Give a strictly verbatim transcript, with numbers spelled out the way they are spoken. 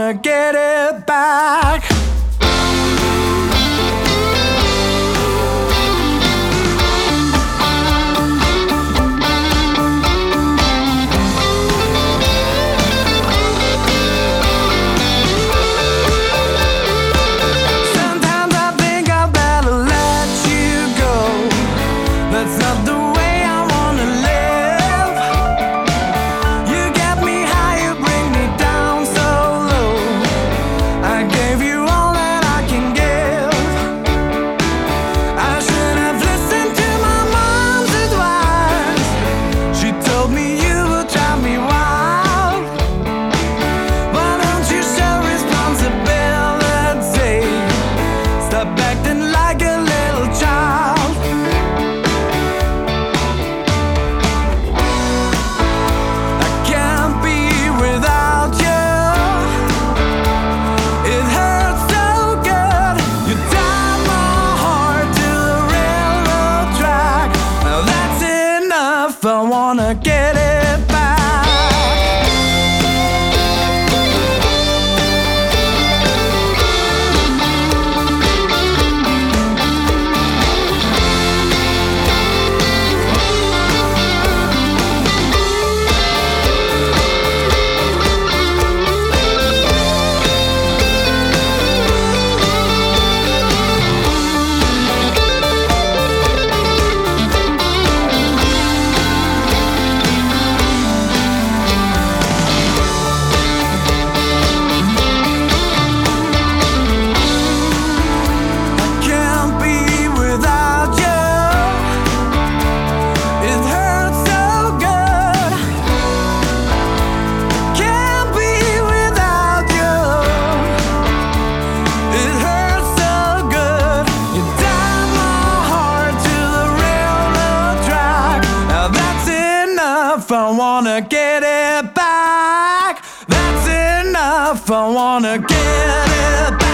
wanna get it back. Sometimes I think I better let you go. That's not the way I wanna live. You get me high, you bring me down so low. I gave you all that I can give. I should have listened to my mom's advice. She told me you would drive me wild. Why don't you show responsibility? Stop acting like a little child. I can't be without you. It hurts so good. You tied my heart to the railroad track. Now that's enough. I wanna get it back. Can't be without you. It hurts so good. Can't be without you. It hurts so good. You tied my heart to the railroad track. Now that's enough. I wanna get it back. That's enough. I wanna get it back.